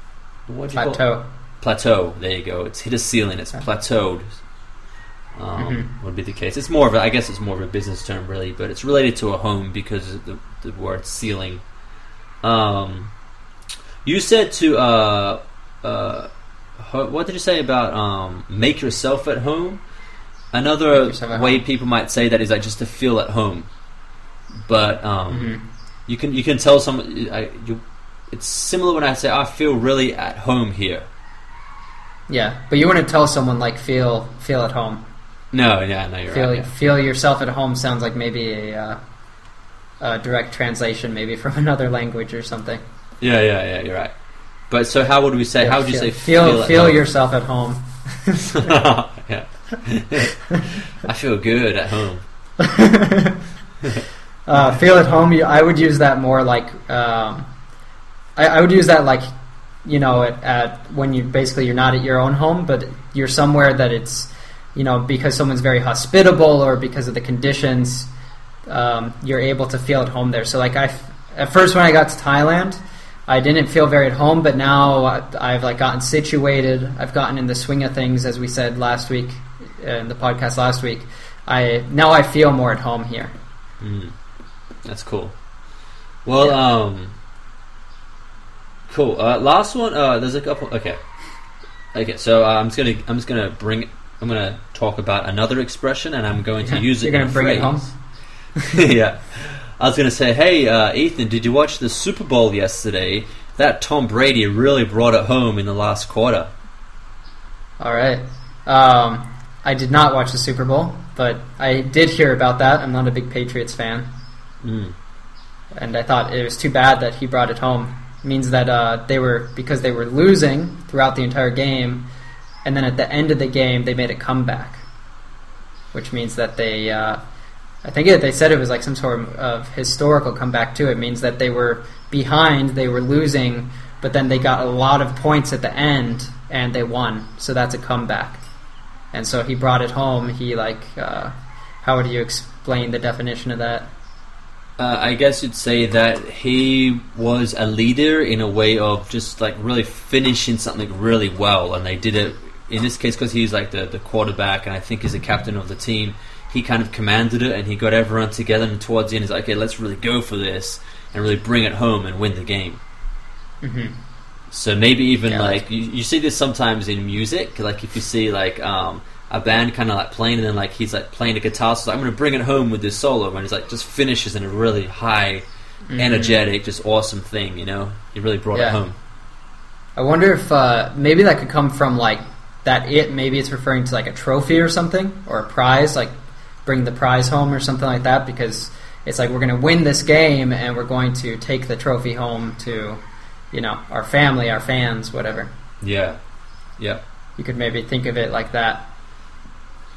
plateau. There you go. It's hit a ceiling. It's plateaued. Would be the case. It's more of I guess it's more of a business term, really, but it's related to a home because of the word ceiling. You said to what did you say about make yourself at home? Another way people might say that is just to feel at home, but you can tell someone it's similar when I say I feel really at home here. Yeah, but you wouldn't tell someone feel at home. No, you're right. Feel yourself at home sounds like maybe a direct translation, maybe from another language or something. Yeah, you're right. But so how would we say? How would you say feel yourself at home? Yeah. I feel good at home. Feel at home. I would use that more I would use that at when you're not at your own home, but you're somewhere that it's because someone's very hospitable or because of the conditions, you're able to feel at home there. So at first when I got to Thailand, I didn't feel very at home, but now I've gotten situated. I've gotten in the swing of things, as we said last week in the podcast last week. I feel more at home here. That's cool. Well, cool. Last one. There's a couple. Okay. So I'm gonna talk about another expression, and I'm going to use it. You're gonna bring it home. Yeah. I was going to say, hey, Ethan, did you watch the Super Bowl yesterday? That Tom Brady really brought it home in the last quarter. All right. I did not watch the Super Bowl, but I did hear about that. I'm not a big Patriots fan. And I thought it was too bad that he brought it home. It means that because they were losing throughout the entire game, and then at the end of the game, they made a comeback, which means that they... I think they said it was some sort of historical comeback too. It means that they were behind, they were losing, but then they got a lot of points at the end and they won. So that's a comeback. And so he brought it home. He how would you explain the definition of that? I guess you'd say that he was a leader in a way of just really finishing something really well, and they did it in this case because he's the quarterback, and I think he's the captain of the team. He kind of commanded it, and he got everyone together, and towards the end he's okay, let's really go for this and really bring it home and win the game. So maybe even you see this sometimes in music, if you see a band kind of playing, and then he's playing a guitar, so I'm going to bring it home with this solo, and it's just finishes in a really high, energetic, just awesome thing. He really brought it home. I wonder if maybe that could come from that. Maybe it's referring to a trophy or something, or a prize, bring the prize home or something like that, because it's we're going to win this game and we're going to take the trophy home to our family, our fans, whatever. Yeah. You could maybe think of it like that.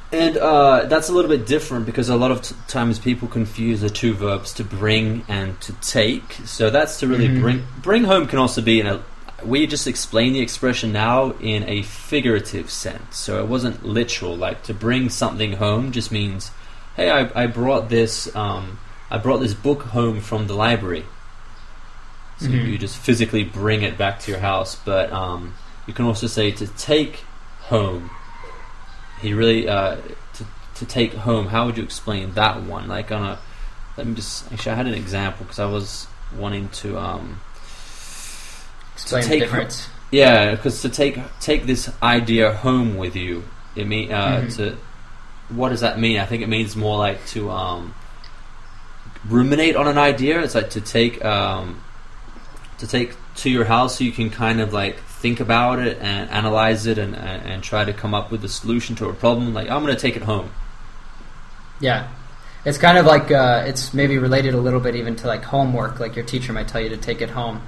And that's a little bit different because a lot of times people confuse the two verbs to bring and to take. So that's to really bring home can also be we just explain the expression now in a figurative sense. So it wasn't literal. Like to bring something home just means, hey, I brought this book home from the library. So you just physically bring it back to your house. But you can also say to take home. He really to take home. How would you explain that one? Like on a, let me just actually I had an example because I was wanting to explain to take the difference. Yeah, because to take this idea home with you, it mean to what does that mean? I think it means more like to ruminate on an idea. It's like to take to your house so you can kind of like think about it and analyze it and try to come up with a solution to a problem. Like, I'm going to take it home. Yeah. It's kind of like, it's maybe related a little bit even to like homework. Like your teacher might tell you to take it home.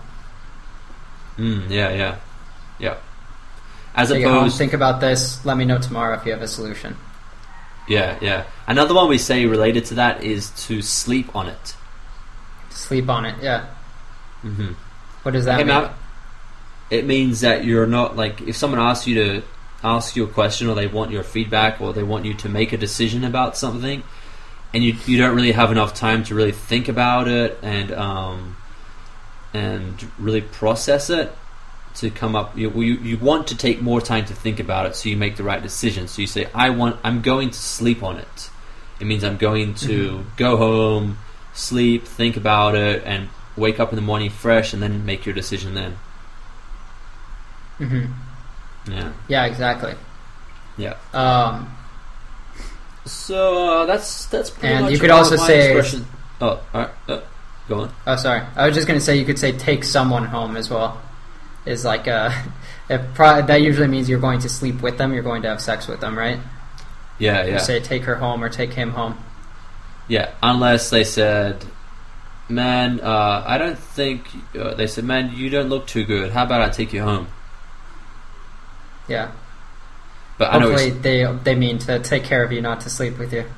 Yeah. As take it home, opposed, think about this. Let me know tomorrow if you have a solution. Yeah. Another one we say related to that is to sleep on it. Sleep on it, yeah. What does that mean? Now, it means that you're not like, if someone asks you to ask you a question or they want your feedback or they want you to make a decision about something and you don't really have enough time to really think about it and really process it to come up, you want to take more time to think about it so you make the right decision. So you say, I'm going to sleep on it. It means I'm going to go home, sleep, think about it, and wake up in the morning fresh and then make your decision then. Yeah, exactly. Yeah. So that's pretty and much. You could also say. Expression. Oh, all right. Go on. Oh, sorry. I was just going to say you could say take someone home as well. Is like that usually means you're going to sleep with them. You're going to have sex with them, right? Yeah. You say take her home or take him home. Yeah, unless they said, man, I don't think they said, man, you don't look too good. How about I take you home? Yeah. But hopefully they mean to take care of you, not to sleep with you.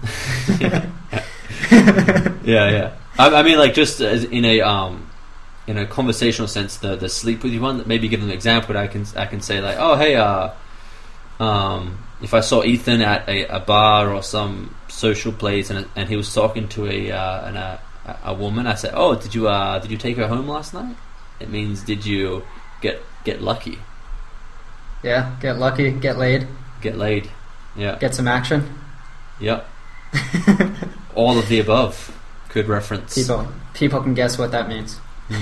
Yeah. I mean, like just as in a conversational sense, the sleep with you one. Maybe give them an example. I can say like, oh hey, if I saw Ethan at a bar or some social place and he was talking to a woman, I said, oh, did you take her home last night? It means did you get lucky? Yeah, get lucky, get laid. Get laid. Yeah. Get some action. Yep. All of the above. Good reference. People can guess what that means.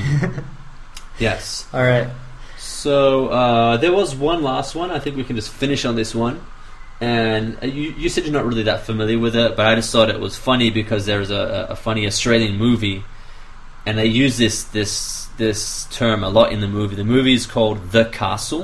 Yes. All right. So there was one last one. I think we can just finish on this one. And you said you're not really that familiar with it, but I just thought it was funny because there's a funny Australian movie, and they use this term a lot in the movie. The movie is called The Castle.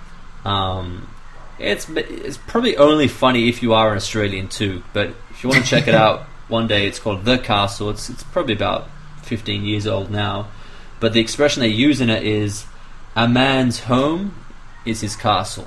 It's probably only funny if you are an Australian too, but if you want to check it out one day, it's called The Castle. It's probably about 15 years old now, but the expression they use in it is, a man's home is his castle.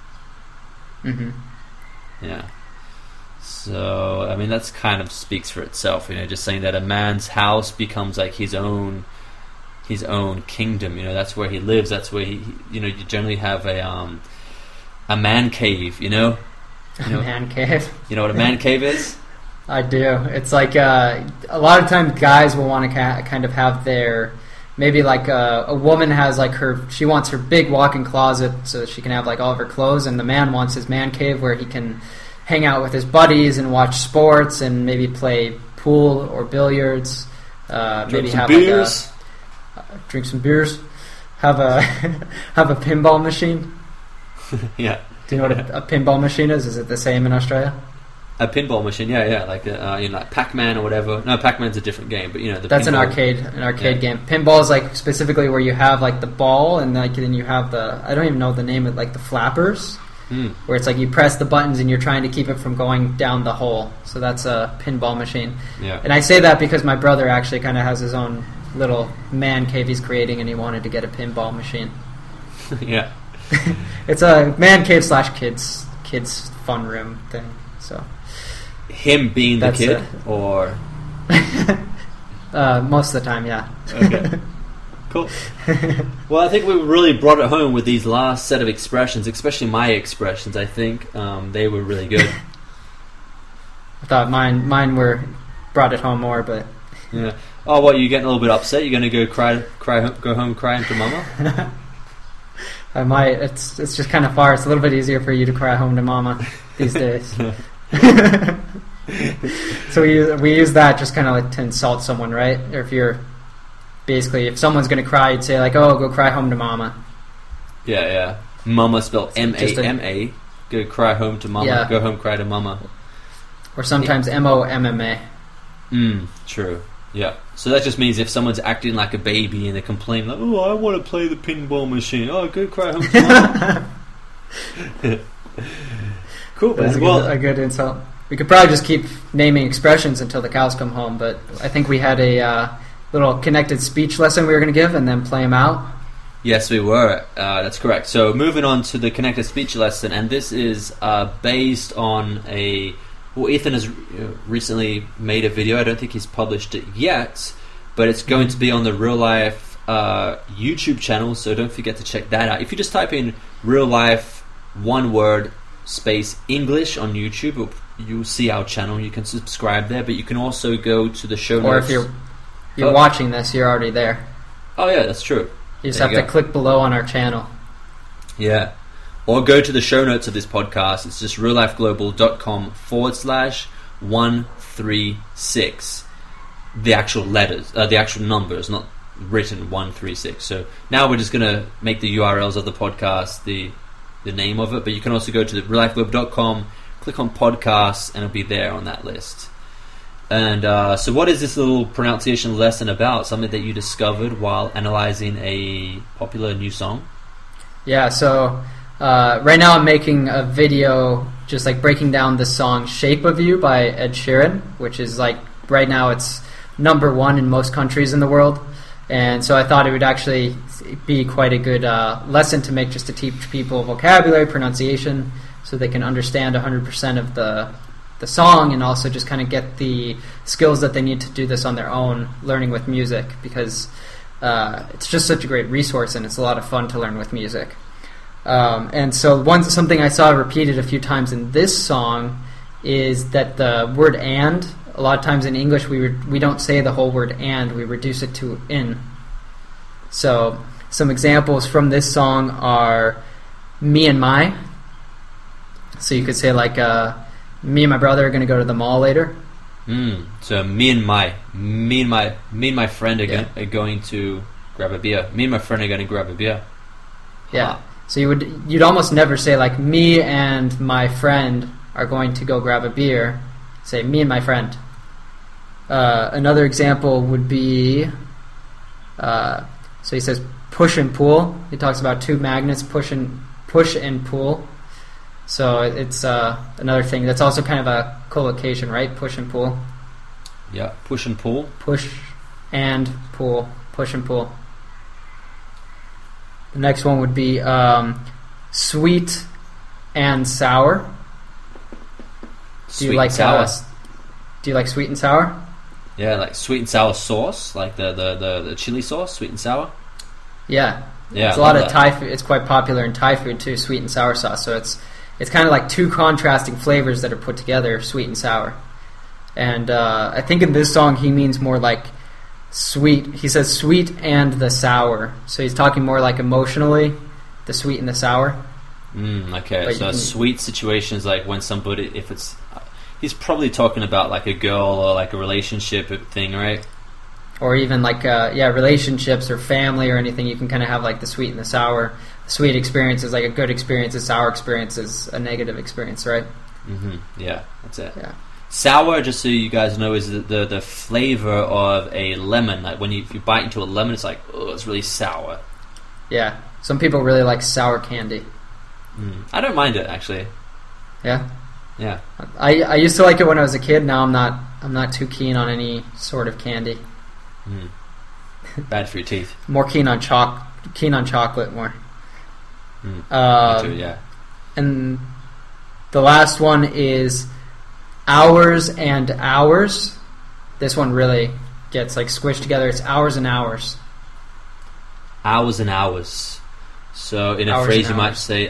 Yeah. So, I mean, that's kind of speaks for itself, just saying that a man's house becomes like his own kingdom, that's where he lives, that's where he you generally have a man cave, A man cave. You know what a man cave is? I do. It's like a lot of times guys will want to kind of have their, maybe like a woman has like she wants her big walk-in closet so that she can have like all of her clothes, and the man wants his man cave where he can hang out with his buddies and watch sports and maybe play pool or billiards. Maybe have beers. Drink some beers. Have a pinball machine. Yeah. Do you know what a pinball machine is? Is it the same in Australia? A pinball machine, yeah, like like Pac-Man or whatever. No, Pac-Man's a different game, but that's pinball. an arcade game. Pinball is like specifically where you have like the ball and like then you have I don't even know the name of like the flappers, where it's like you press the buttons and you're trying to keep it from going down the hole. So that's a pinball machine. Yeah. And I say that because my brother actually kind of has his own little man cave he's creating, and he wanted to get a pinball machine. Yeah. It's a man cave / kids fun room thing. So him being the That's kid, or most of the time, yeah. okay, cool. Well, I think we really brought it home with these last set of expressions, especially my expressions. I think they were really good. I thought mine were brought it home more, but Yeah. Oh, what? You getting a little bit upset? You're going to go home crying to mama? I might. It's just kind of far. It's a little bit easier for you to cry home to mama these days. So we use that just kind of like to insult someone, right? Or if someone's going to cry, you'd say like, "Oh, go cry home to mama." Yeah. Mama spelled M-A-M-A. Go cry home to mama. Yeah. Go home, cry to mama. Or sometimes M-O-M-M-A. True. Yeah. So that just means if someone's acting like a baby and they complain like, "Oh, I want to play the pinball machine." Oh, go cry home to mama. Cool. That's Well, a good insult. We could probably just keep naming expressions until the cows come home, but I think we had a little connected speech lesson we were going to give and then play them out. yes, we were. That's correct. So moving on to the connected speech lesson, and this is based on Ethan has recently made a video. I don't think he's published it yet, but it's going to be on the Real Life YouTube channel, so don't forget to check that out. If you just type in Real Life, one word, space English on YouTube, you'll see our channel. You can subscribe there, but you can also go to the show Or notes. if you're watching this, you're already there. Oh yeah, that's true. You just There have you to go. click below on our channel. Yeah. Or go to the show notes of this podcast. It's just reallifeglobal.com/136. The actual letters, the actual numbers, not written 136. So now we're just going to make the URLs of the podcast, the name of it. But you can also go to the reallifeglobal.com, click on podcasts, and it'll be there on that list. And so what is this little pronunciation lesson about? Something that you discovered while analyzing a popular new song? Yeah, so right now I'm making a video just like breaking down the song Shape of You by Ed Sheeran, which is like right now it's #1 in most countries in the world. And so I thought it would actually be quite a good lesson to make, just to teach people vocabulary, pronunciation, so they can understand 100% of the song, and also just kind of get the skills that they need to do this on their own, learning with music, because it's just such a great resource and it's a lot of fun to learn with music. And so something I saw repeated a few times in this song is that the word "and", a lot of times in English we don't say the whole word "and", we reduce it to "in". So some examples from this song are "me and my". So you could say like "me and my brother are going to go to the mall later". So me and my friend are going to grab a beer. Me and my friend are going to grab a beer. Yeah. Huh. So you'd almost never say like "me and my friend are going to go grab a beer". Say "me and my friend". Another example would be, so he says "push and pull". He talks about two magnets, push and pull. So it's another thing that's also kind of a collocation, right? Push and pull. Yeah, push and pull. Push and pull. Push and pull. The next one would be sweet and sour. Sweet and sour. Do you like sweet and sour? Yeah, like sweet and sour sauce, like the chili sauce, sweet and sour. Yeah. Yeah, It's a lot of Thai food. It's quite popular in Thai food too, sweet and sour sauce. So it's kind of like two contrasting flavors that are put together, sweet and sour. And I think in this song he means more like sweet. He says sweet and the sour. So he's talking more like emotionally, the sweet and the sour. Okay, But so sweet situations like when somebody, if it's, he's probably talking about like a girl or like a relationship thing, right? Or even like relationships or family or anything. You can kind of have like the sweet and the sour. The sweet experience is like a good experience. The sour experience is a negative experience, right? Yeah, that's it. Yeah. Sour, just so you guys know, is the flavor of a lemon. Like if you bite into a lemon, it's like, oh, it's really sour. Yeah. Some people really like sour candy. I don't mind it, actually. Yeah. Yeah. I used to like it when I was a kid. Now I'm not too keen on any sort of candy. Bad for your teeth. More keen on chocolate more. Me too, yeah. And the last one is hours and hours. This one really gets like squished together. It's hours and hours. Hours and hours. So in a Hours phrase and you might hours. say,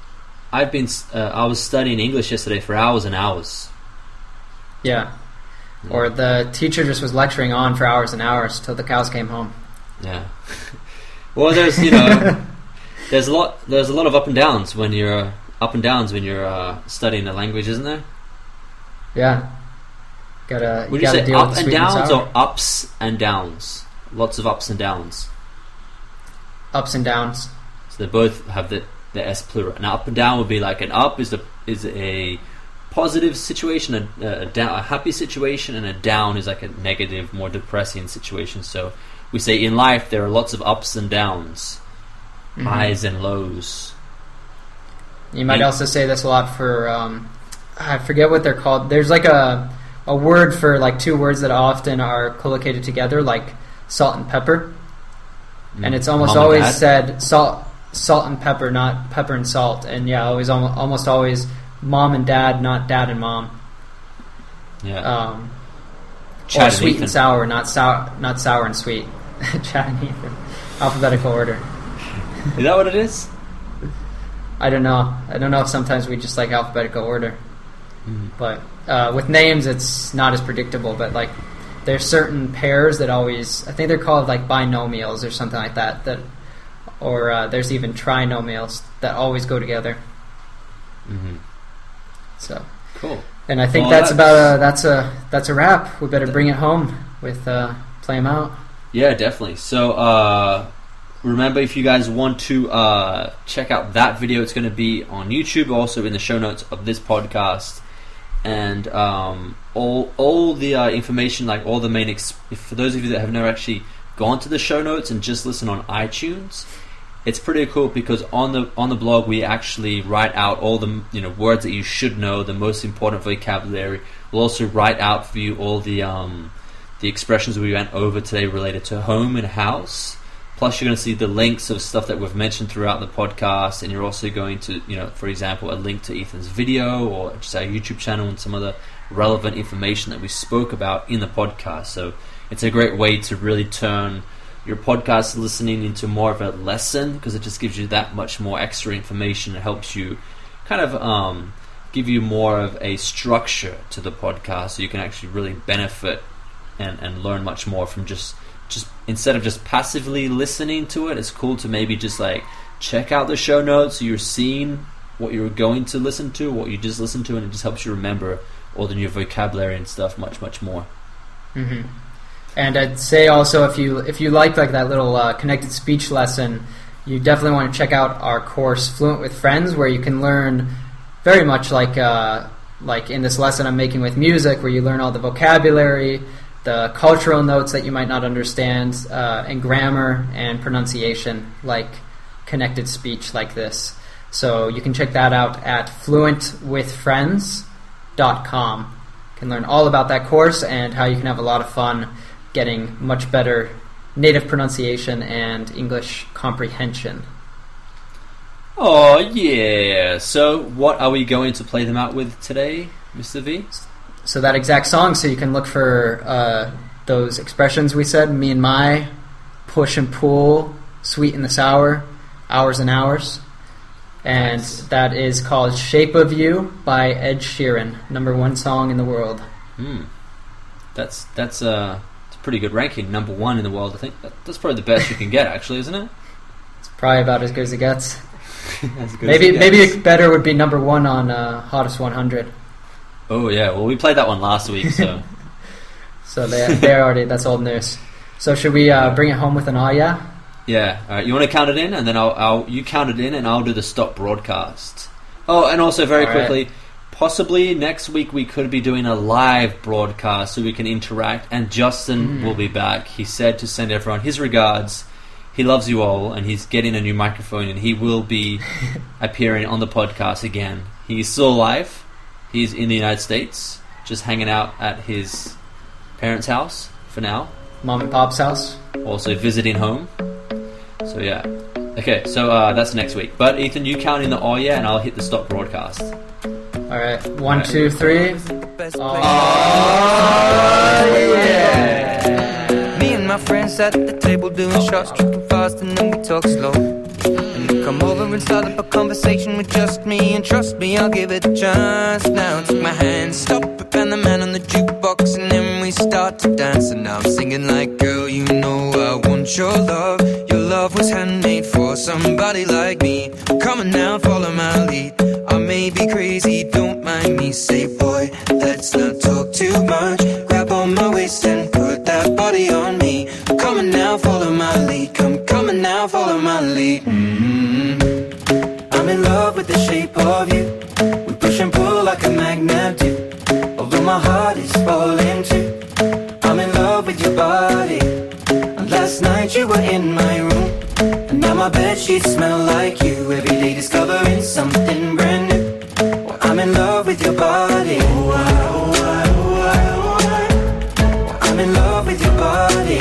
I was studying English yesterday for hours and hours. Yeah. Or the teacher just was lecturing on for hours and hours till the cows came home. Yeah. Well, there's there's a lot of up and downs when you're studying a language, isn't there? Yeah. You Would you gotta say deal up with the and sweet downs sour. or ups and downs? Lots of ups and downs. Ups and downs. So they both have the S plural. An up and down would be like an up is a positive situation, a happy situation, and a down is like a negative, more depressing situation. So we say in life there are lots of ups and downs, highs and lows. You might also say this a lot for I forget what they're called. There's like a word for like two words that often are collocated together, like salt and pepper. And it's almost Mom and always dad? said salt and pepper, not pepper and salt. And yeah, almost always mom and dad, not dad and mom. Yeah. Or Chad and sweet Ethan. and sour, not sour and sweet. Chad and Ethan. Alphabetical order. Is that what it is? I don't know. I don't know if sometimes we just like alphabetical order. But with names, it's not as predictable. But like, there's certain pairs that always, I think they're called like binomials or something like that. Or there's even trinomials that always go together. So Cool. and I think Well, that's a wrap. We better bring it home with play 'em out. Yeah, definitely. So remember, if you guys want to check out that video, it's going to be on YouTube, also in the show notes of this podcast. And all the information, like all the main, for those of you that have never actually gone to the show notes and just listen on iTunes, it's pretty cool because on the blog we actually write out all the words that you should know, the most important vocabulary. We'll also write out for you all the expressions we went over today related to home and house. Plus, you're going to see the links of stuff that we've mentioned throughout the podcast, and you're also going to, for example, a link to Ethan's video or just our YouTube channel and some other relevant information that we spoke about in the podcast. So it's a great way to really turn your podcast listening into more of a lesson, because it just gives you that much more extra information. It helps you kind of give you more of a structure to the podcast, so you can actually really benefit and learn much more from just instead of just passively listening to it. It's cool to maybe just like check out the show notes so you're seeing what you're going to listen to, what you just listened to, and it just helps you remember all the new vocabulary and stuff much more. And I'd say also, if you like that little connected speech lesson, you definitely want to check out our course Fluent with Friends, where you can learn very much like in this lesson I'm making with music, where you learn all the vocabulary, the cultural notes that you might not understand, and grammar and pronunciation, like connected speech like this. So you can check that out at fluentwithfriends.com. You can learn all about that course and how you can have a lot of fun getting much better native pronunciation and English comprehension. Oh yeah! So what are we going to play them out with today, Mr. V? So that exact song, so you can look for those expressions we said, me and my, push and pull, sweet and the sour, hours and hours. And Nice. that is called Shape of You by Ed Sheeran, #1 song in the world. That's a pretty good ranking, #1 in the world. I think that's probably the best you can get, actually, isn't it? It's probably about as good as it gets. As good Maybe as it maybe gets. it better would be #1 on Hottest 100. Oh yeah, well we played that one last week, so So they're already, that's old news. So should we bring it home with an yeah? yeah. All right, you want to count it in, and then you count it in, and I'll do the stop broadcast. Oh, and also very All right. quickly, possibly next week we could be doing a live broadcast so we can interact. And Justin will be back. He said to send everyone his regards. He loves you all, and he's getting a new microphone, and he will be appearing on the podcast again. He's still alive. He's in the United States, just hanging out at his parents' house for now. Mom and Pop's house. Also visiting home. So yeah. Okay, so that's next week. But Ethan, you count in the oh yeah, and I'll hit the stop broadcast. All right, 1, 2, 3. Oh, yeah. Me and my friends sat at the table doing shots, tripping fast, and then we talk slow. And you come over and start up a conversation with just me, and trust me, I'll give it a chance. Now take my hand, stop it, and the man on the jukebox, and then we start to dance. And now I'm singing like, girl, you know I want your love. Your love was handmade for somebody like me. Come on now, follow my lead. I may be crazy, don't mind me. Say, boy, let's not talk too much. Grab on my waist and put that body on me. Come on now, follow my lead. Come on now, follow my lead. I'm in love with the shape of you. We push and pull like a magnet do. Although my heart is falling too. I'm in love with your body. And last night you were in my room. And now my bedsheets smell like you. Every day discovering something brand new. Well, I'm in love with your body. I'm in love with your body.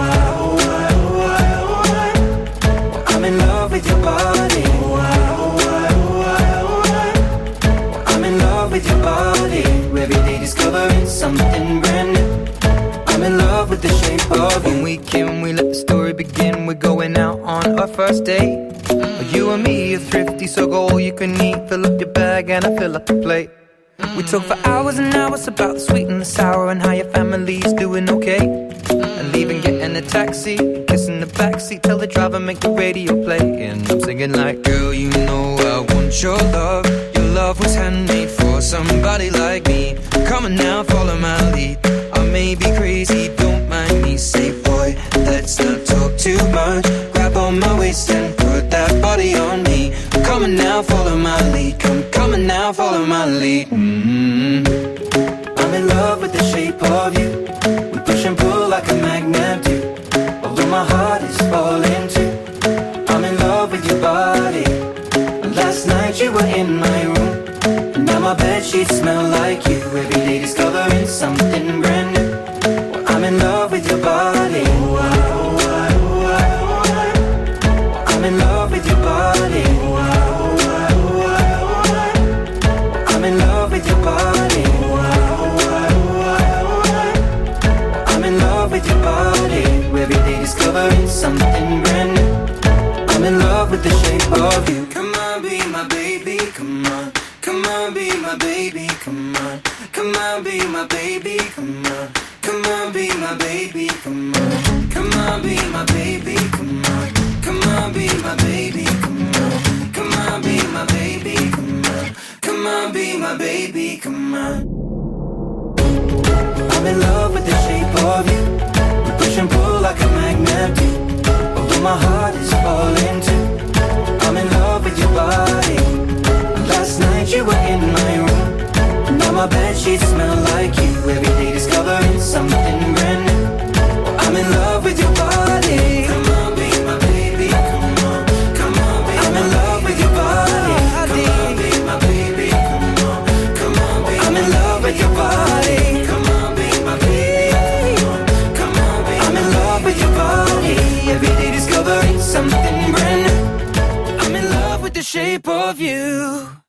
I'm in love with your body. I'm in love with your body. Every day discovering something brand new. I'm in love with the shape of you. When we came, we let the story begin. We're going out on our first date. You and me are thrifty, so go all you can eat. Fill up your bag and I fill up the plate. We talk for hours and hours about the sweet and the sour, and how your family's doing okay. And leaving, getting a taxi, kissing the backseat, tell the driver make the radio play. And I'm singing like, girl, you know I want your love. Your love was handmade for somebody like me. Come on now, follow my lead. I may be crazy, don't mind me. Say, boy, let's not talk too much. Grab on my waist and put that body on me. Come on now, follow my lead. Come on now, follow my lead. I'm in love with the shape of you. We push and pull like a magnet do. Although my heart is falling too. I'm in love with your body. And last night you were in my room. And now my bedsheets smell like you. Every day discovering something brand new. Well, I'm in love with your body. I'm in love with your body. I'm in love with your body. I'm in love with your body. Every day discovering something brand new. I'm in love with the shape of you. Come on, be my baby, come on. Come on, be my baby, come on. Come on, be my baby, come on. Come on, be my baby, come on. Come on, be my baby, come on. Come on, be my baby, come on. Come on, be my baby, come on. Come on, be my baby, come on. I'm in love with the shape of you. We push and pull like a magnet do. Although my heart is falling too. I'm in love with your body. Last night you were in my room. Now my bedsheets smell like you. Every day discovering something brand new. I'm in love with your body. Come on, be my baby, come on. Come on, be I'm in love with your body. Come on, be my baby, come on. Come on, be I'm in love with your body. Come on, be my baby, come on. Come on, be I'm in love with your body. Every day discovering something brand new. I'm in love with the shape of you.